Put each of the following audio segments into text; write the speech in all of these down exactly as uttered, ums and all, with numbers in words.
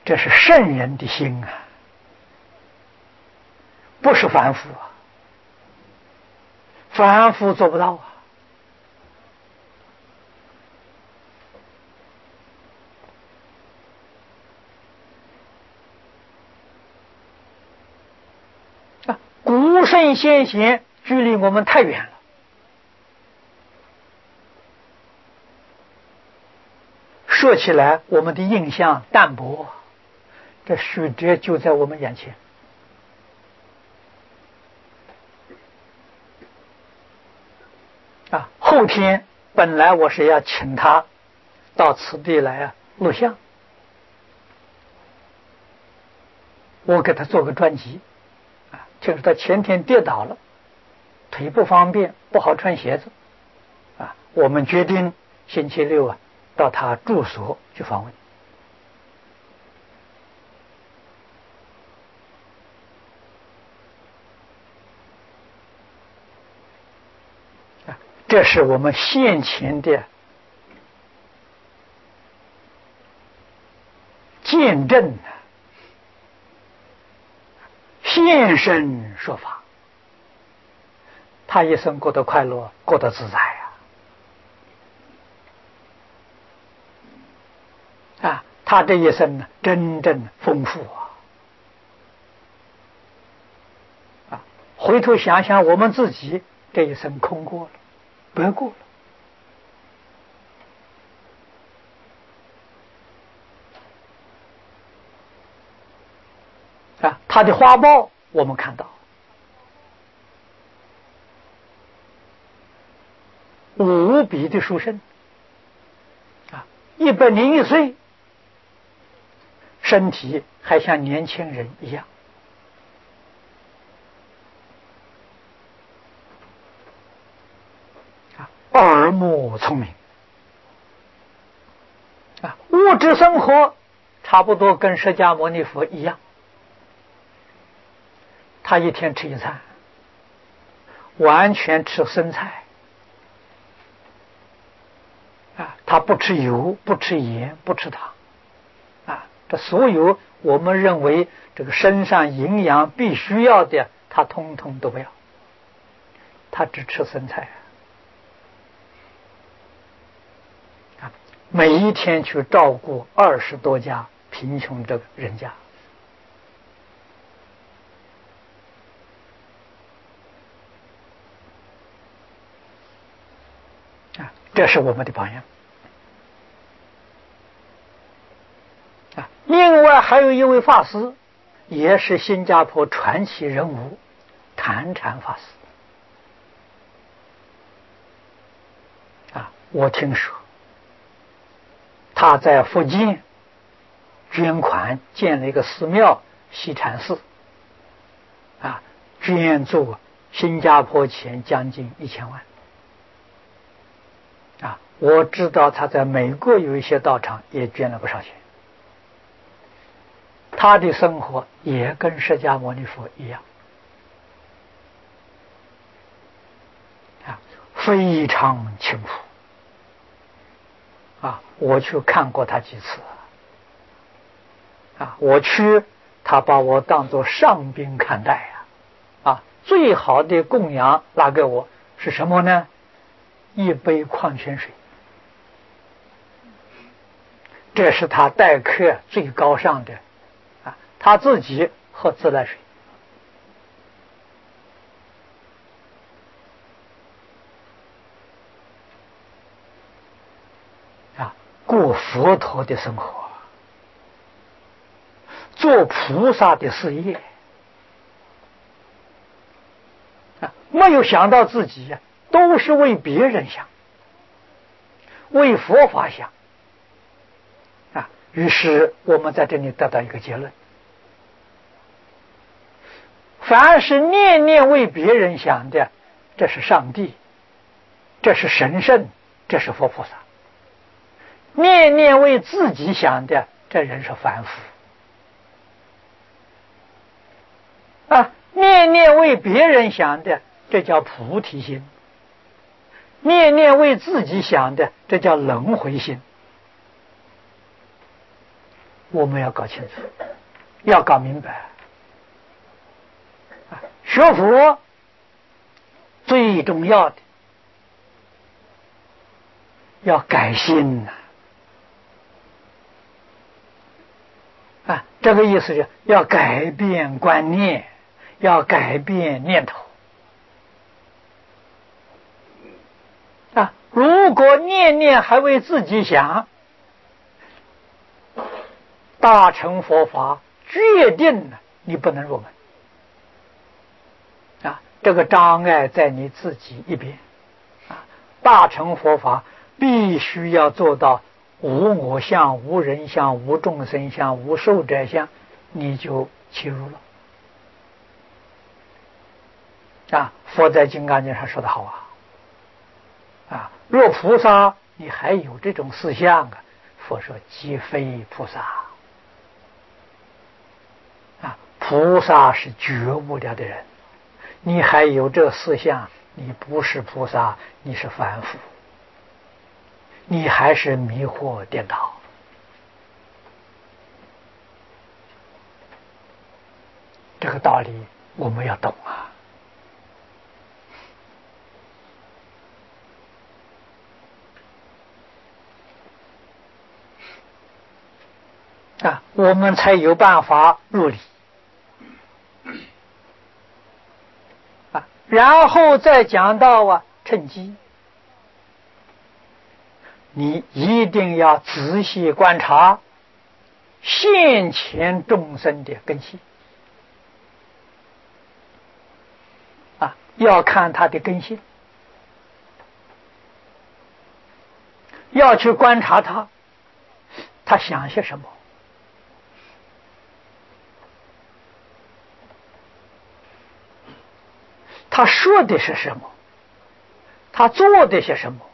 这是圣人的心啊，不是凡夫啊，凡夫做不到啊。啊，古圣先贤距离我们太远了，说起来我们的印象淡薄，这曲折就在我们眼前。啊，后天本来我是要请他到此地来啊录像，我给他做个专辑啊，就是他前天跌倒了，腿不方便，不好穿鞋子啊，我们决定星期六啊到他住所去访问。啊，这是我们现前的见证啊，现身说法。他一生过得快乐，过得自在啊！啊，他这一生呢，真正丰富啊！啊，回头想想我们自己这一生空过了，白过了。啊，他的花报我们看到，无比的殊胜啊！一百零一岁，身体还像年轻人一样啊，耳目聪明啊，物质生活差不多跟释迦牟尼佛一样，他一天吃一餐，完全吃生菜啊，他不吃油，不吃盐，不吃糖啊，这所有我们认为这个身上营养必须要的，他通通都不要，他只吃生菜啊，每一天去照顾二十多家贫穷这个人家啊，这是我们的榜样啊。另外还有一位法师，也是新加坡传奇人物，谭禅法师啊。我听说他在福建捐款建了一个寺庙西禅寺啊，捐助新加坡钱将近一千万啊。我知道他在美国有一些道场也捐了不少钱，他的生活也跟释迦牟尼佛一样啊，非常清楚啊。我去看过他几次啊，我去他把我当作上宾看待啊啊，最好的供养拿给我是什么呢？一杯矿泉水，这是他待客最高尚的啊，他自己喝自来水啊，过佛陀的生活，做菩萨的事业啊，没有想到自己呀、啊，都是为别人想，为佛法想啊。于是我们在这里得到一个结论：凡是念念为别人想的，这是上帝，这是神圣，这是佛菩萨；念念为自己想的，这人是凡夫啊。念念为别人想的，这叫菩提心；念念为自己想的，这叫轮回心我们要搞清楚，要搞明白。学佛最重要的要改心呐！啊，这个意思是要改变观念，要改变念头。啊，如果念念还为自己想，大乘佛法决定了你不能入门。啊，这个障碍在你自己一边。啊，大乘佛法必须要做到无我相、无人相、无众生相、无寿者相，你就切入了。啊，佛在《金刚经》上说的好啊，啊，若菩萨你还有这种思想啊，佛说即非菩萨。啊，菩萨是觉悟了的人，你还有这思想，你不是菩萨，你是凡夫，你还是迷惑颠倒。这个道理我们要懂啊！啊，我们才有办法入理啊。然后再讲到啊，趁机，你一定要仔细观察现前众生的根器啊，要看他的根性，要去观察他，他想些什么。他说的是什么？他做的是什么？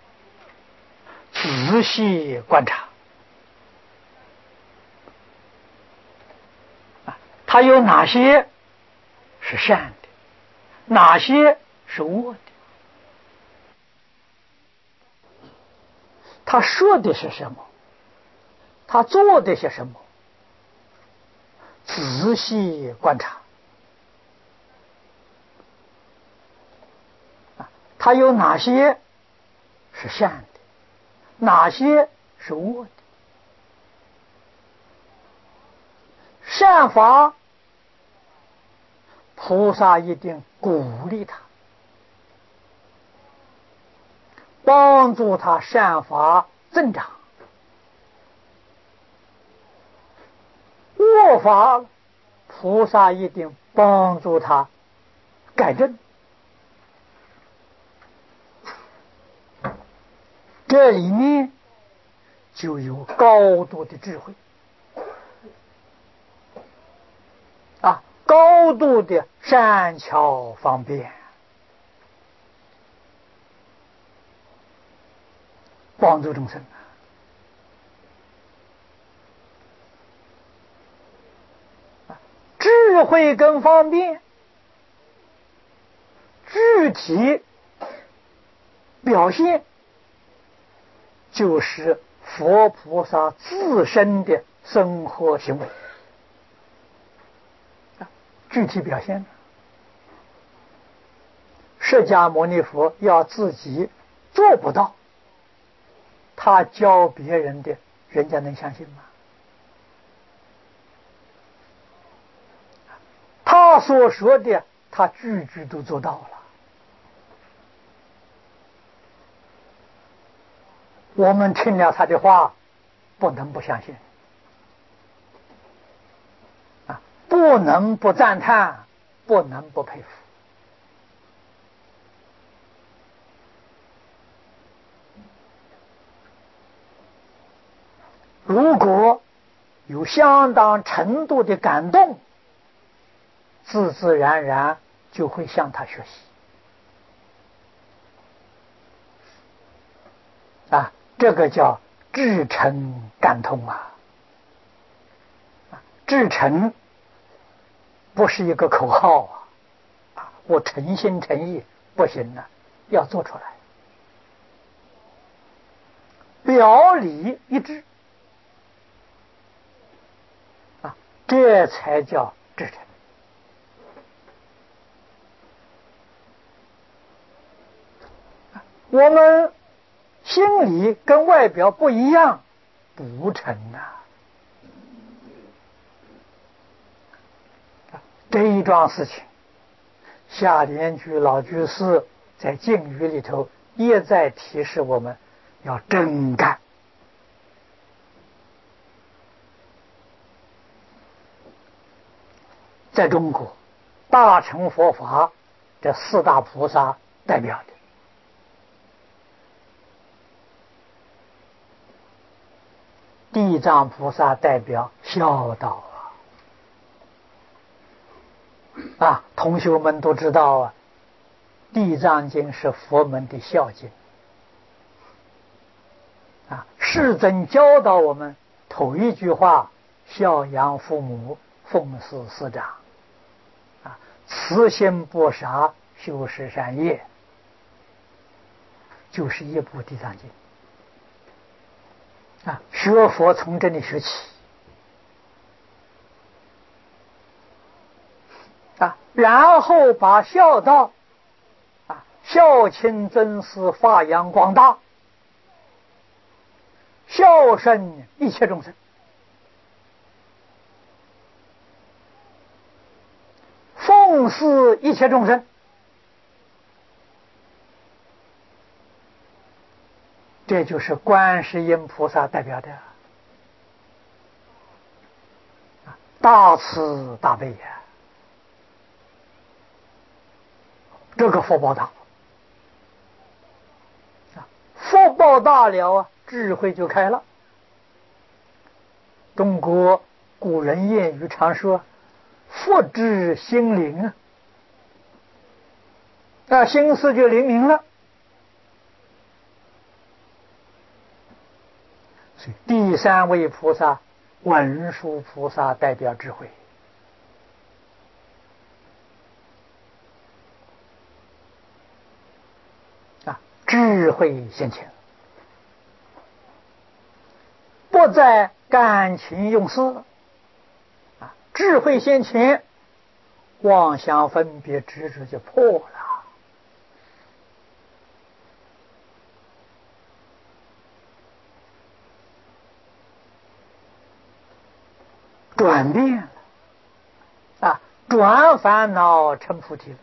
仔细观察啊，他有哪些是善的，哪些是恶的？他说的是什么？他做的是什么？仔细观察。他有哪些是善的，哪些是恶的？善法，菩萨一定鼓励他，帮助他善法增长。恶法，菩萨一定帮助他改正。这里面就有高度的智慧啊，高度的善巧方便，帮助众生。智慧跟方便具体表现就是佛菩萨自身的生活行为，具体表现。释迦牟尼佛要自己做不到，他教别人的，人家能相信吗？他所说的，他句句都做到了。我们听了他的话，不能不相信啊，不能不赞叹，不能不佩服。如果有相当程度的感动，自自然然就会向他学习啊，这个叫至诚感通啊。至诚不是一个口号啊，我诚心诚意不行了，要做出来。表里一致这才叫至诚。我们心里跟外表不一样，不成呐、啊。这一桩事情，夏莲居老居士在敬语里头也在提示我们要真干。在中国，大乘佛法这四大菩萨代表的，地藏菩萨代表孝道啊！啊，同学们都知道啊，地藏经是佛门的孝经啊。世尊教导我们头一句话：孝养父母，奉事师长。啊，慈心不杀，修持善业，就是一部地藏经。啊，学佛从这里学起啊，然后把孝道啊、孝亲尊师发扬光大，孝顺一切众生，奉事一切众生。这就是观世音菩萨代表的大慈大悲呀！这个福报大啊，福报大了啊，智慧就开了。中国古人谚语常说：“福至心灵啊，啊，心思就灵明了。”所以第三位菩萨文殊菩萨代表智慧啊，智慧现前，不再感情用事啊，智慧现前，妄想分别执着就破了。转变了啊，转烦恼成菩提了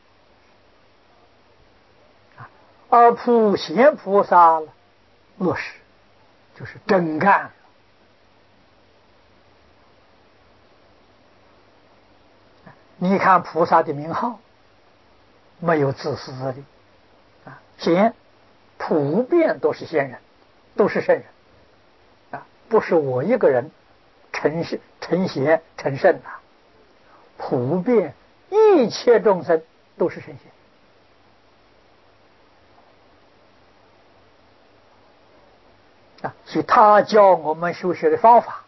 啊，而普贤菩萨了，落实就是真干了。你看菩萨的名号，没有自私自利啊，贤普遍都是仙人，都是圣人啊，不是我一个人成圣成贤成圣啊，普遍一切众生都是圣贤啊，所以他教我们修学的方法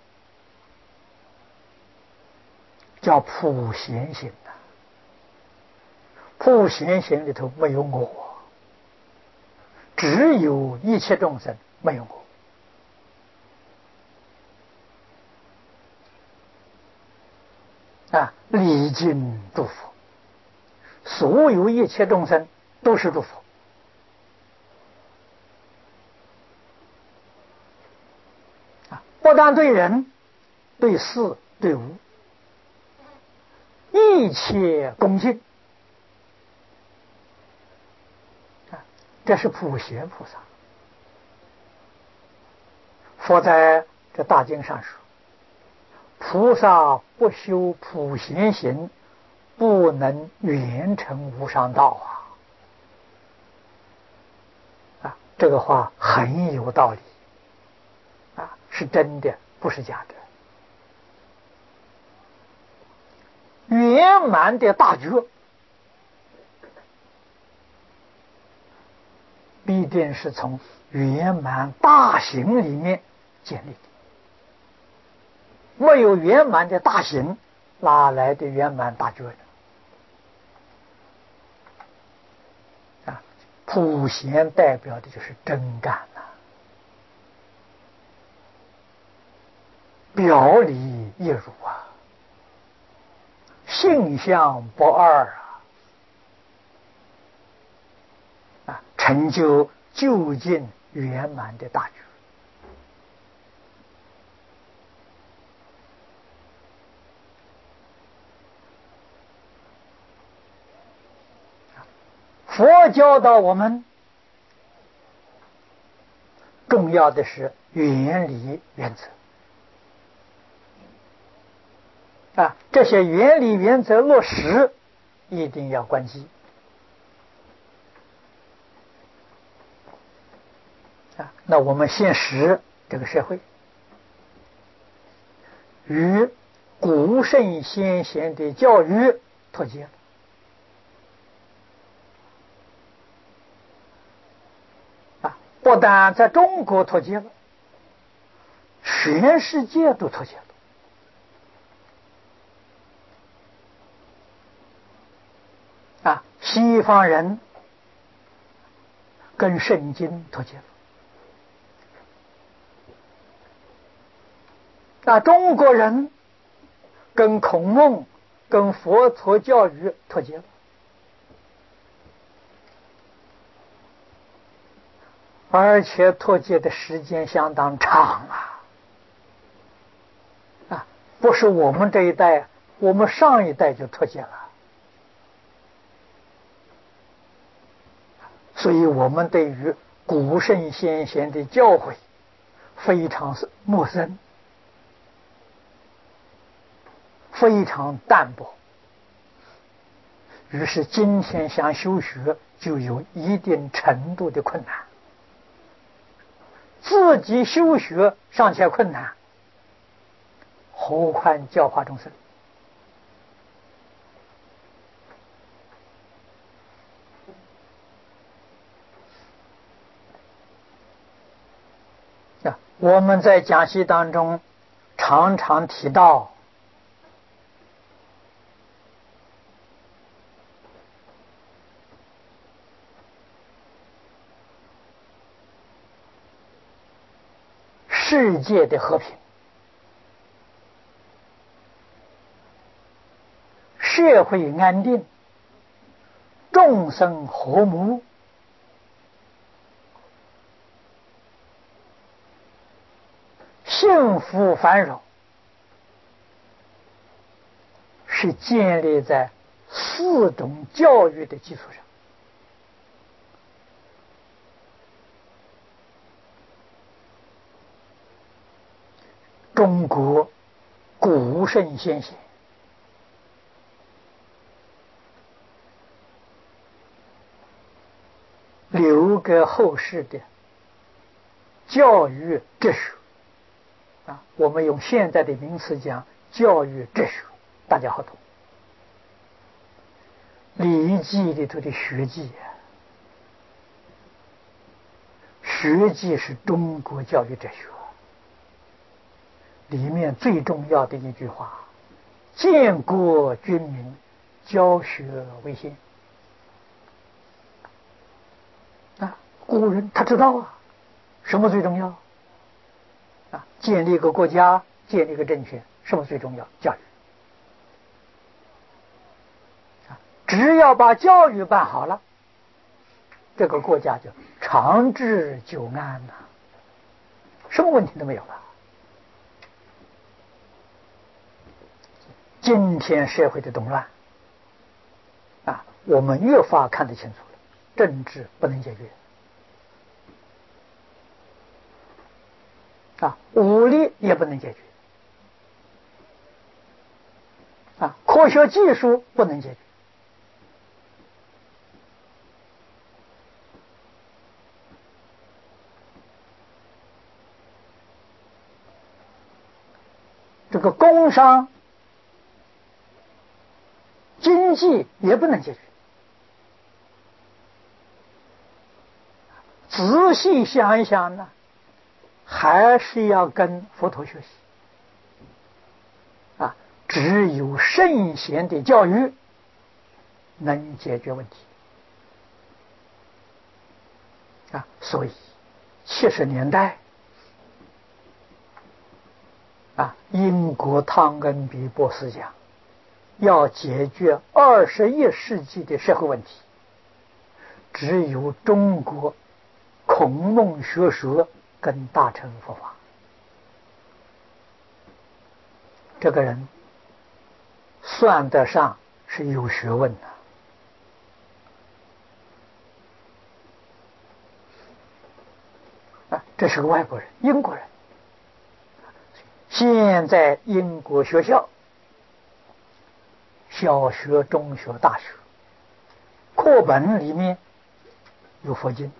叫普贤行啊，普贤行里头没有我，只有一切众生，没有我。啊，礼敬诸佛，所有一切众生都是诸佛啊，不但对人，对事，对物，一切恭敬啊，这是普贤菩萨。佛在这大经上说，菩萨不修普贤行，不能圆成无上道啊！啊，这个话很有道理啊，是真的，不是假的。圆满的大觉，必定是从圆满大行里面建立的。没有圆满的大行，哪来的圆满大觉呢？啊，普贤代表的就是真干呐、啊，表里一如啊，性相不二啊，啊，成就究竟圆满的大觉。佛教导我们，重要的是原理原则啊，这些原理原则落实，一定要关机啊。那我们现实这个社会，与古圣先贤的教育脱节了。不但在中国脱节了，全世界都脱节了。啊，西方人跟圣经脱节了，那中国人跟孔孟、跟佛陀教育脱节了。而且脱节的时间相当长啊！啊，不是我们这一代，我们上一代就脱节了。所以我们对于古圣先贤的教诲非常陌生，非常淡薄。于是今天想修学，就有一定程度的困难。自己修学尚且困难，何况教化众生？啊，我们在讲习当中常常提到，世界的和平，社会安定，众生和睦，幸福繁荣，是建立在四种教育的基础上。中国古圣先贤留给后世的教育哲学啊，我们用现在的名词讲教育哲学，大家好懂。礼记里头的学记，学记是中国教育哲学里面最重要的一句话：建国军民，教学为先。啊，古人他知道啊，什么最重要？啊，建立一个国家，建立一个政权，什么最重要？教育。啊，只要把教育办好了，这个国家就长治久安了，什么问题都没有了。今天社会的动乱啊，我们越发看得清楚了，政治不能解决啊，武力也不能解决啊，科学技术不能解决。这个工商经济也不能解决。仔细想一想呢，还是要跟佛陀学习啊！只有圣贤的教育能解决问题啊！所以七十年代啊，英国汤恩比博士讲，要解决二十一世纪的社会问题，只有中国孔孟学说跟大乘佛法。这个人算得上是有学问的啊，这是个外国人，英国人。现在英国学校小学、中学、大学课本里面有佛经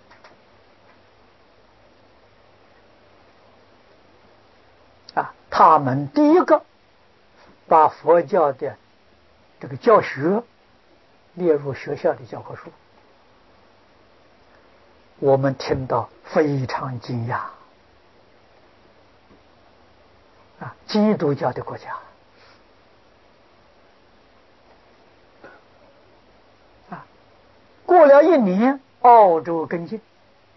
啊，他们第一个把佛教的这个教学列入学校的教科书，我们听到非常惊讶啊！基督教的国家啊，过了一年，澳洲跟进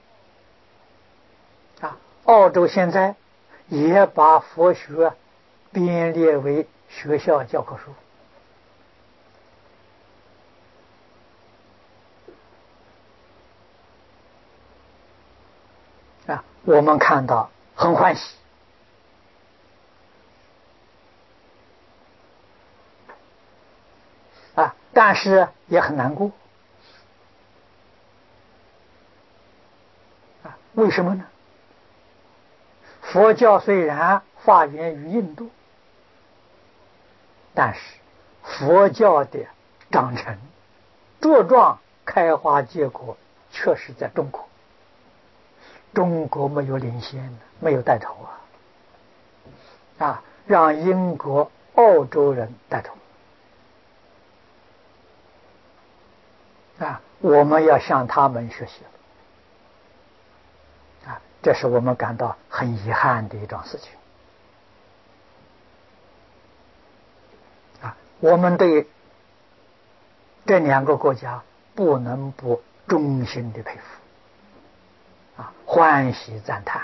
啊，澳洲现在也把佛学编列为学校教科书啊，我们看到很欢喜啊，但是也很难过啊，为什么呢？佛教虽然发源于印度，但是佛教的长成、茁壮、开花结果，确实在中国。中国没有领先，没有带头啊！啊，让英国、澳洲人带头啊！我们要向他们学习啊！这是我们感到很遗憾的一桩事情啊！我们对这两个国家不能不衷心的佩服啊，欢喜赞叹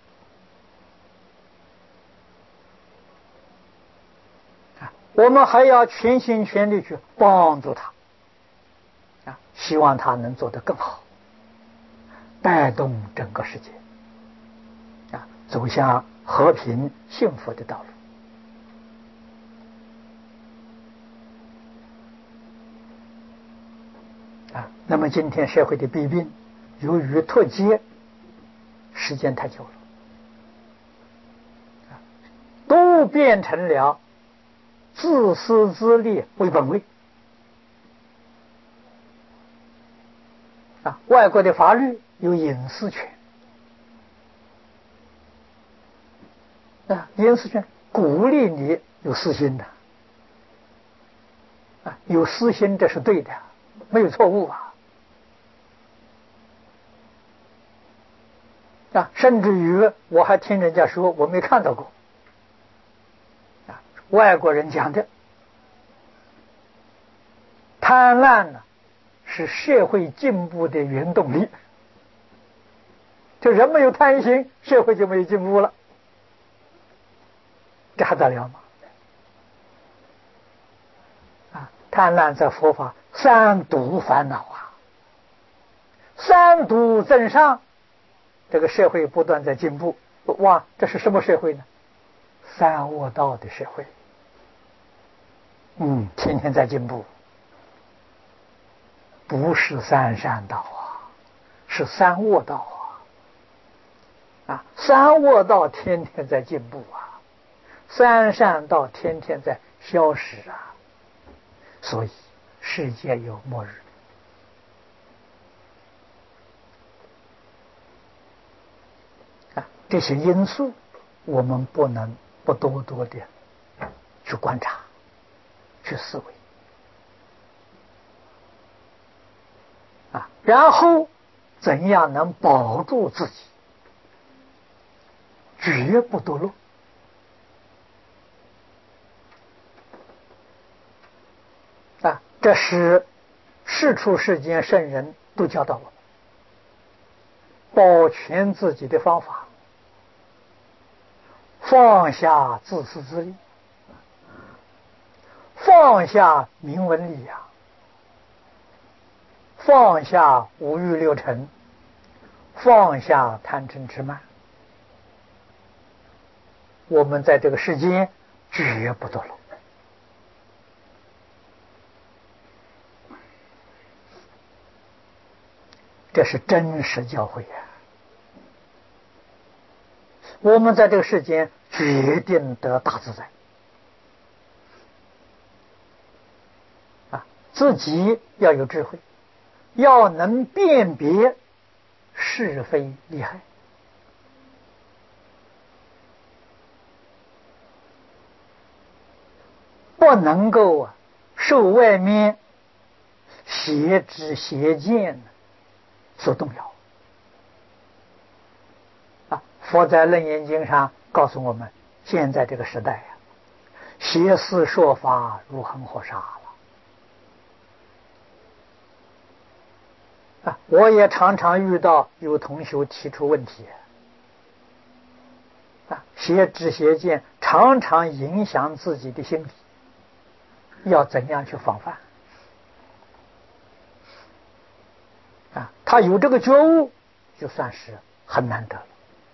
啊！我们还要全心全力去帮助他啊，希望他能做得更好，带动整个世界啊，走向和平幸福的道路啊。那么今天社会的弊病，由于脱节时间太久了，都变成了自私自利为本位啊！外国的法律有隐私权啊，隐私权鼓励你有私心的啊，有私心这是对的，没有错误啊啊！甚至于我还听人家说，我没看到过啊，外国人讲的贪婪呢是社会进步的原动力，这人没有贪心，社会就没有进步了，这还得了吗？啊，贪婪在佛法三毒烦恼啊，三毒增上，这个社会不断在进步。哇，这是什么社会呢？三恶道的社会。嗯，天天在进步，不是三善道啊，是三恶道啊！啊，三恶道天天在进步啊，三善道天天在消失啊，所以世界有末日啊！这些因素我们不能不多多的去观察、去思维啊，然后怎样能保住自己，绝不堕落啊！这是世出世间圣人都教导我们保全自己的方法。 放下自私自利，放下名闻利养，放下五欲六尘，放下贪嗔痴慢，我们在这个世间绝不堕落。这是真实教诲呀！我们在这个世间决定得大自在啊！自己要有智慧，要能辨别是非利害，不能够啊受外面邪知邪见所动摇啊！佛在《楞严经》上告诉我们，现在这个时代啊，邪思说法如恒河沙了啊！我也常常遇到有同学提出问题啊，邪知邪见常常影响自己的心理，要怎样去防范？啊，他有这个觉悟，就算是很难得了。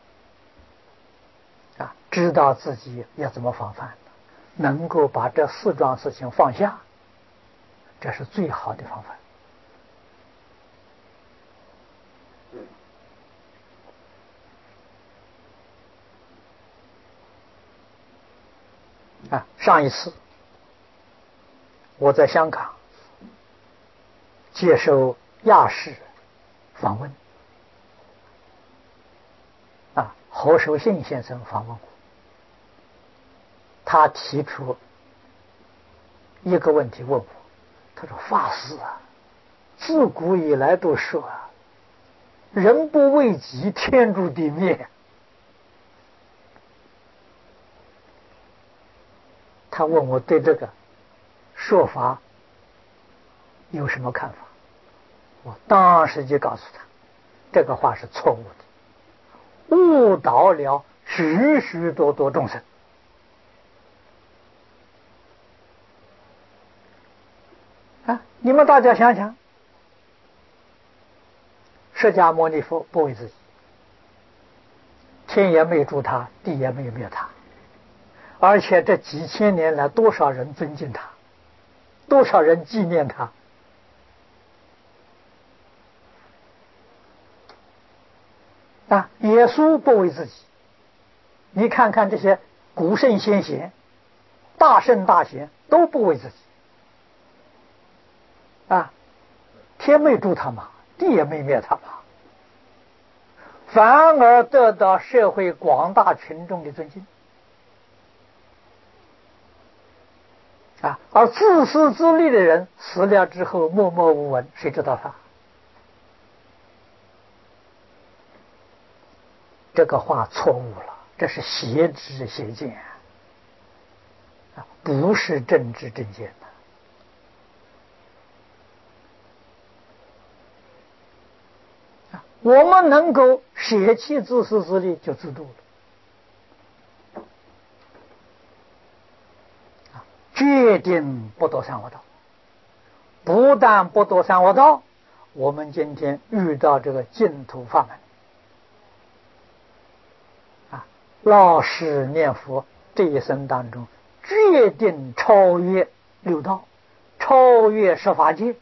啊，知道自己要怎么防范，能够把这四桩事情放下，这是最好的方法。啊，上一次我在香港接受亚视访问，啊，侯守信先生访问我，他提出一个问题问我，他说：“法师啊，自古以来都说啊，人不为己，天诛地灭。”他问我对这个说法有什么看法？我当时就告诉他，这个话是错误的，误导了许许多多众生。啊，你们大家想想，释迦牟尼佛不为自己，天也没助他，地也没灭他，而且这几千年来，多少人尊敬他，多少人纪念他。啊，耶稣不为自己，你看看这些古圣先贤、大圣大贤都不为自己。啊，天没助他嘛，地也没灭他嘛，反而得到社会广大群众的尊敬。啊，而自私自利的人死了之后默默无闻，谁知道他？这个话错误了，这是邪知邪见啊，不是正知正见的。啊，我们能够舍弃自私自利，就自度了。啊，决定不堕三恶道。不但不堕三恶道，我们今天遇到这个净土法门。老实念佛，这一生当中决定超越六道，超越十法界，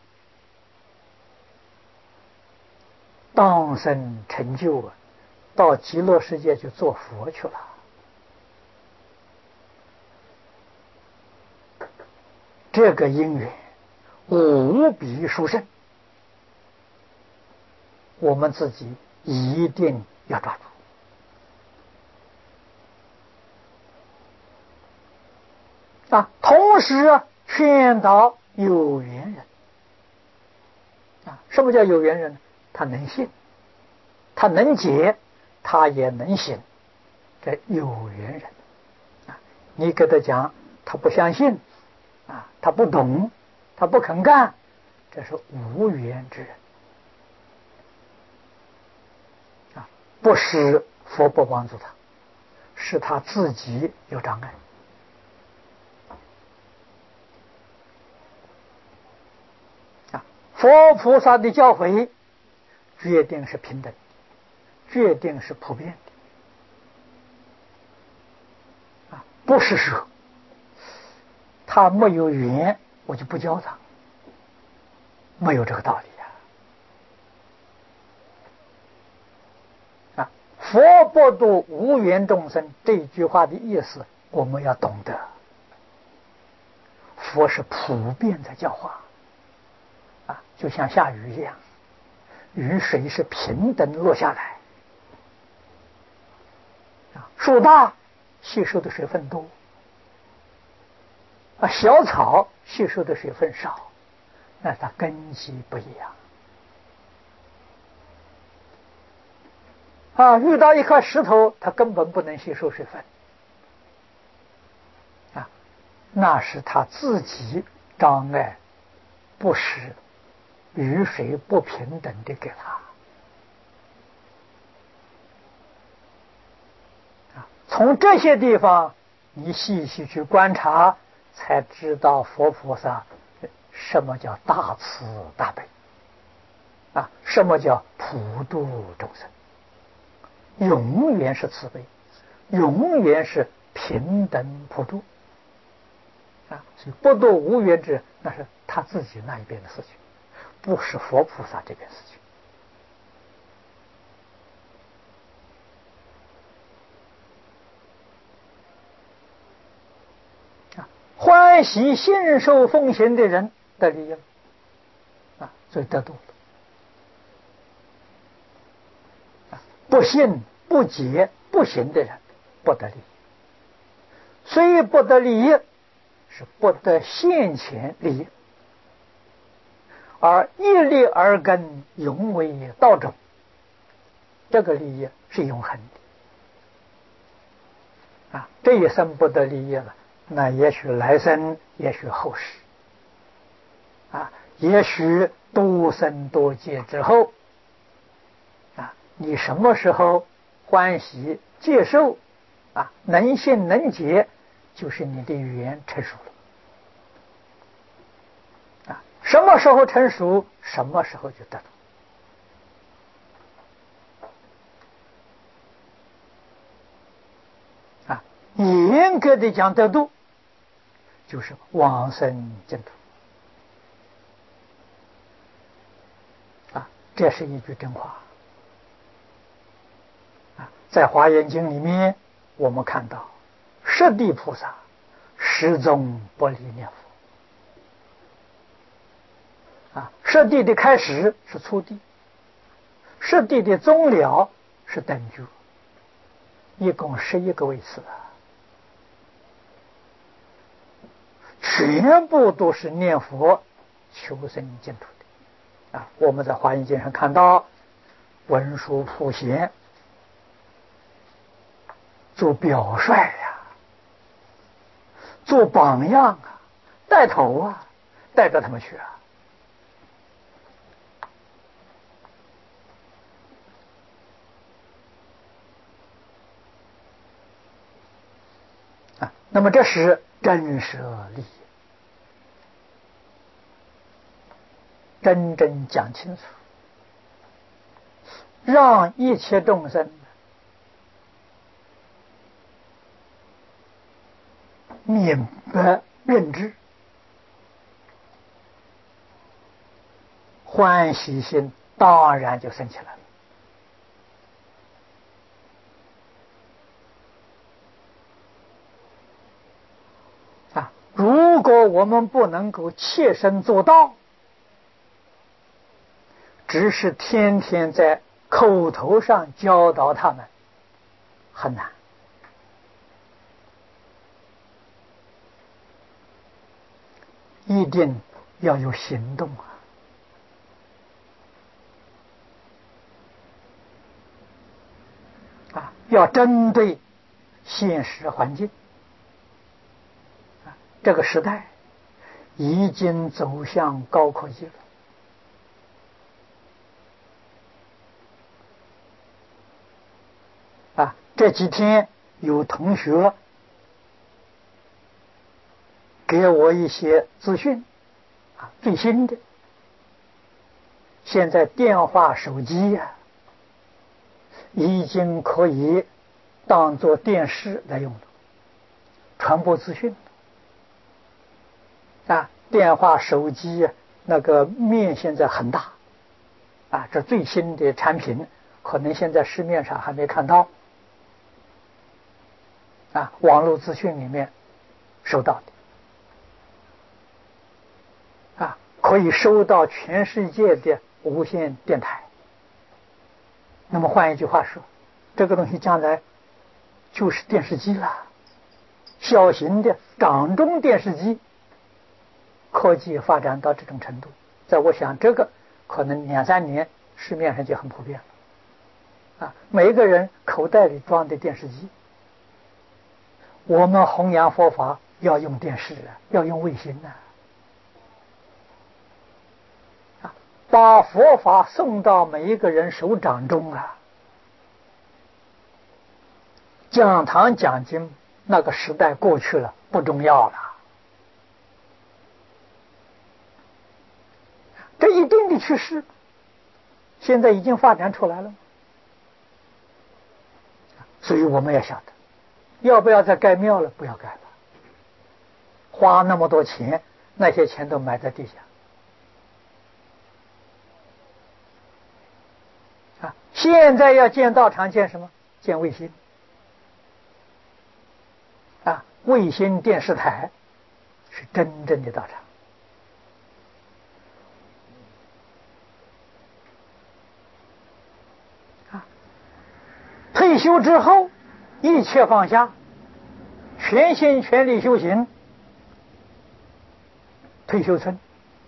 当生成就啊，到极乐世界去做佛去了。这个因缘无比殊胜，我们自己一定要抓住。啊，同时劝导有缘人。啊，什么叫有缘人？他能信，他能解，他也能行。这有缘人。啊，你给他讲，他不相信，啊，他不懂，他不肯干，这是无缘之人。啊，不是佛不帮助他， 是他自己有障碍。啊，佛菩萨的教诲决定是平等的，决定是普遍的。啊，不是说他没有缘我就不教他，没有这个道理呀。啊，佛不度无缘众生这句话的意思我们要懂得，佛是普遍在教化。啊，就像下雨一样，雨水是平等落下来。啊，树大吸收的水分多，啊，小草吸收的水分少，那它根基不一样。啊，遇到一颗石头，它根本不能吸收水分。啊，那是他自己障碍不实，雨水不平等的给他。啊，从这些地方你细细去观察，才知道佛菩萨什么叫大慈大悲。啊，什么叫普度众生？永远是慈悲，永远是平等普度。啊，所以不度无缘之，那是他自己那一边的事情，不是佛菩萨这边事情。啊，欢喜信受奉行的人得利益了。啊，所以得度了。不信不解不行的人不得利益，虽不得利益，是不得现前利益，而一利而根，永为道种。这个利益是永恒的。啊，这一生不得利益了，那也许来生，也许后世，啊，也许多生多劫之后。你什么时候欢喜接受，啊，能信能解，就是你的缘成熟了。啊，什么时候成熟，什么时候就得度。啊，严格的讲得度，就是往生净土。啊，这是一句真话。在华严经里面，我们看到十地菩萨始终不离念佛。啊，十地的开始是初地，十地的终了是等觉，一共十一个位次啊，全部都是念佛求生净土的。啊，我们在华严经上看到文殊普贤做表率呀、啊，做榜样啊，带头啊，带着他们去啊。啊，那么这是真舍利益，真正讲清楚，让一切众生明白认知，欢喜心当然就升起来了。啊，如果我们不能够切身做到，只是天天在口头上教导他们，很难。一定要有行动啊！啊，要针对现实环境。啊，这个时代已经走向高科技了。啊，这几天有同学给我一些资讯啊，最新的，现在电话、手机呀、啊，已经可以当做电视来用了，传播资讯啊，电话、手机呀、啊，那个面现在很大啊，这最新的产品可能现在市面上还没看到啊，网络资讯里面收到的啊，可以收到全世界的无线电台。那么换一句话说，这个东西将来就是电视机了，小型的掌中电视机。科技发展到这种程度，在我想这个可能两三年市面上就很普遍了啊，每一个人口袋里装的电视机。我们弘扬佛法要用电视啊，要用卫星啊，啊，把佛法送到每一个人手掌中啊。讲堂讲经那个时代过去了，不重要了。这一定的趋势，现在已经发展出来了。所以我们要晓得，要不要再盖庙了？不要盖了，花那么多钱，那些钱都埋在地下。啊，现在要建道场，建什么？建卫星。啊，卫星电视台是真正的道场。退休之后，一切放下，全心全力修行。退休村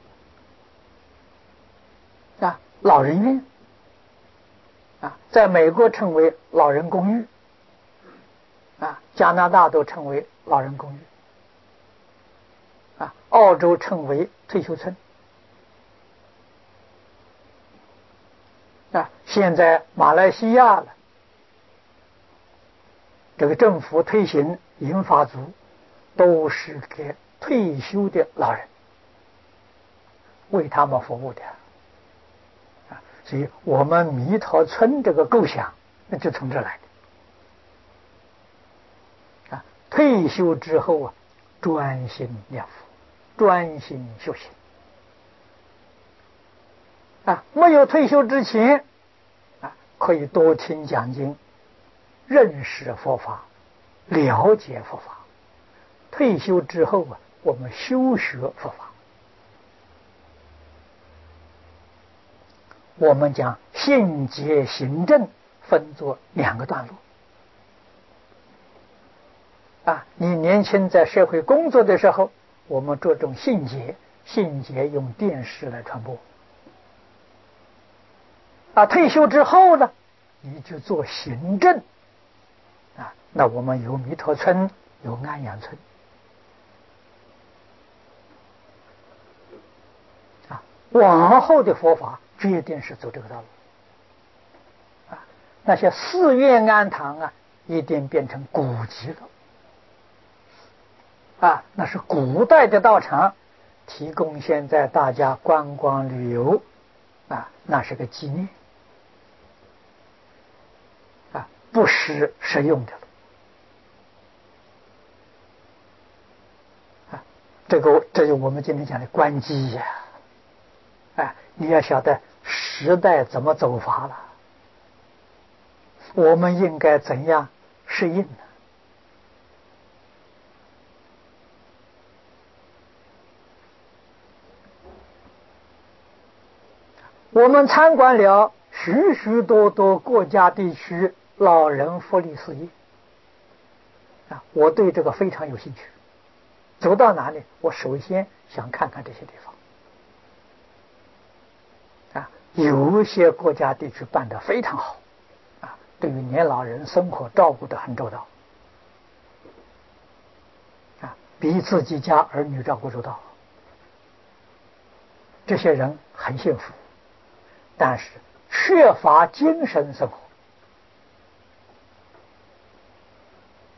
啊，老人院啊，在美国称为老人公寓啊，加拿大都称为老人公寓啊，澳洲称为退休村啊，现在马来西亚了。这个政府推行银发族，都是给退休的老人，为他们服务的啊。所以我们弥陀村这个构想，那就从这来的啊。退休之后啊，专心念佛，专心修行啊。没有退休之前啊，可以多听讲经，认识佛法，了解佛法。退休之后啊，我们修学佛法。我们讲信解行证分作两个段落啊。你年轻在社会工作的时候，我们着重信解，信解用电视来传播啊。退休之后呢，你就做行政啊。那我们有弥陀村，有安养村啊。往后的佛法决定是走这个道路啊。那些寺院庵堂啊，一定变成古籍了啊。那是古代的道场，提供现在大家观光旅游啊，那是个纪念啊，不是实用的了啊。这个这是我们今天讲的观机呀。哎，你要晓得时代怎么走法了，我们应该怎样适应呢？我们参观了许许多多国家地区老人福利事业啊，我对这个非常有兴趣。走到哪里，我首先想看看这些地方。啊，有一些国家地区办得非常好啊，对于年老人生活照顾得很周到啊，比自己家儿女照顾周到。这些人很幸福，但是缺乏精神生活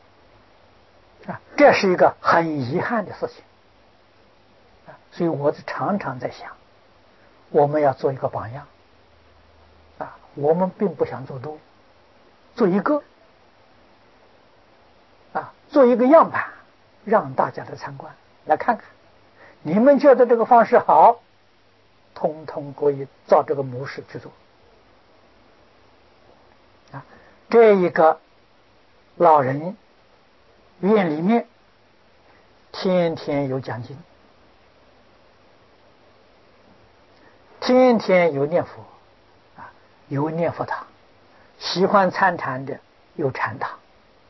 啊，这是一个很遗憾的事情啊，所以我常常在想，我们要做一个榜样啊，我们并不想做多，做一个啊，做一个样板，让大家来参观，来看看，你们觉得这个方式好，通通可以照这个模式去做啊。这一个老人院里面，天天有讲经，天天有念佛啊，有念佛堂，喜欢参禅的有禅堂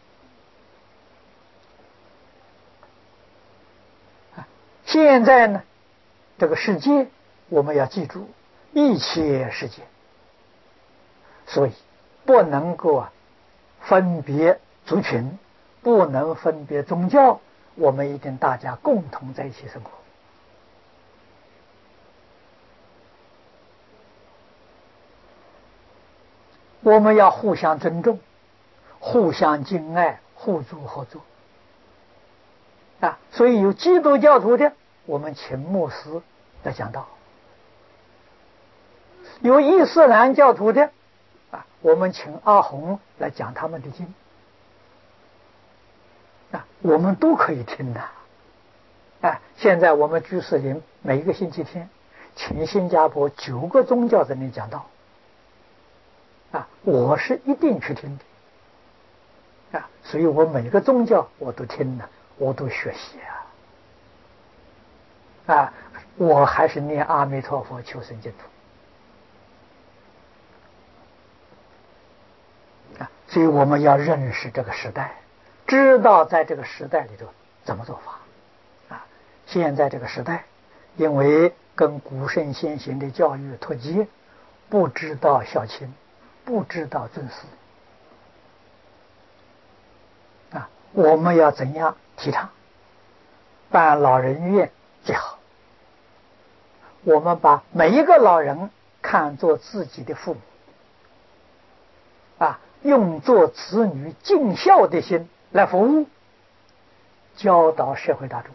啊。现在呢，这个世界我们要记住，一切世界，所以不能够啊分别族群，不能分别宗教，我们一定大家共同在一起生活。我们要互相尊重，互相敬爱，互助合作啊。所以有基督教徒的，我们请牧师来讲道；有伊斯兰教徒的啊，我们请阿訇来讲他们的经啊，我们都可以听的。啊，现在我们居士林每一个星期天请新加坡九个宗教的人讲道啊，我是一定去听的啊，所以我每个宗教我都听了，我都学习啊啊，我还是念阿弥陀佛求生净土啊，所以我们要认识这个时代，知道在这个时代里头怎么做法啊。现在这个时代，因为跟古圣先贤的教育脱节，不知道孝亲，不知道尊师啊，我们要怎样提倡？办老人院最好，我们把每一个老人看作自己的父母啊，用做子女尽孝的心来服务，教导社会大众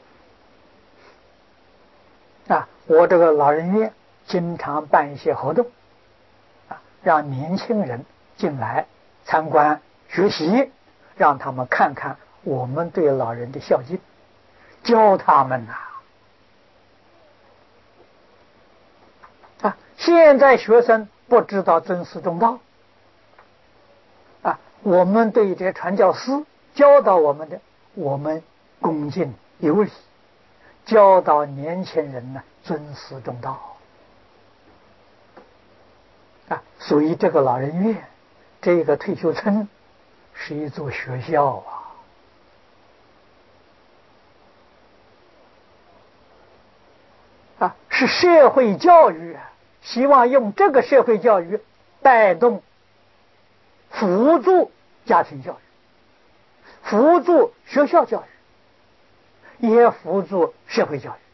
啊。我这个老人院经常办一些活动啊，让年轻人进来参观学习，让他们看看我们对老人的孝敬，教他们呐啊。现在学生不知道尊师重道啊，我们对这些传教士教导我们的，我们恭敬有礼，教导年轻人呢尊师重道啊。所以这个老人院，这个退休村是一座学校啊啊，是社会教育啊，希望用这个社会教育带动辅助家庭教育，辅助学校教育，也辅助社会教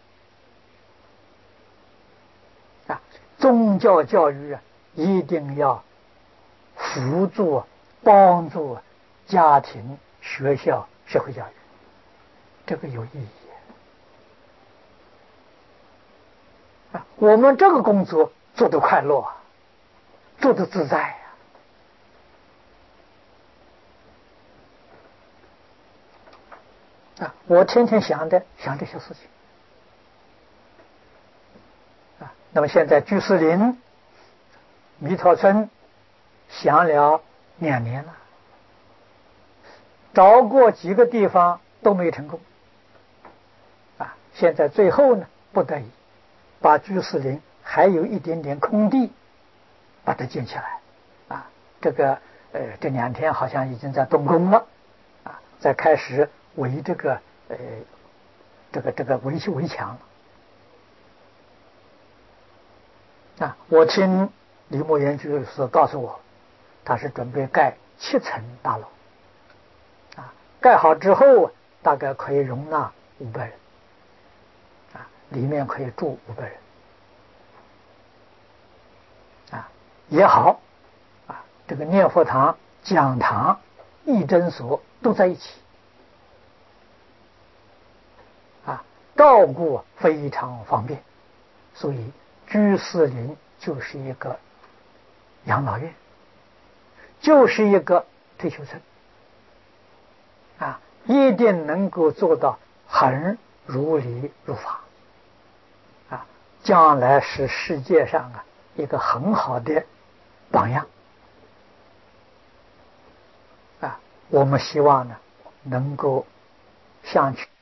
育啊。宗教教育啊，一定要辅助帮助家庭、学校、社会教育，这个有意义啊。我们这个工作做得快乐啊，做得自在啊。我天天想的想这些事情啊。那么现在居士林弥陀村想了两年了，找过几个地方都没成功啊。现在最后呢，不得已把居士林还有一点点空地把它建起来啊。这个呃这两天好像已经在动工了啊，在开始围这个呃这个这个围围墙啊。我听李牧原居士告诉我，他是准备盖七层大楼啊，盖好之后大概可以容纳五百人啊，里面可以住五百人啊，也好啊。这个念佛堂、讲堂、义诊所都在一起照顾非常方便，所以居士林就是一个养老院，就是一个退休村啊，一定能够做到很如理如法啊，将来是世界上啊一个很好的榜样啊。我们希望呢能够向去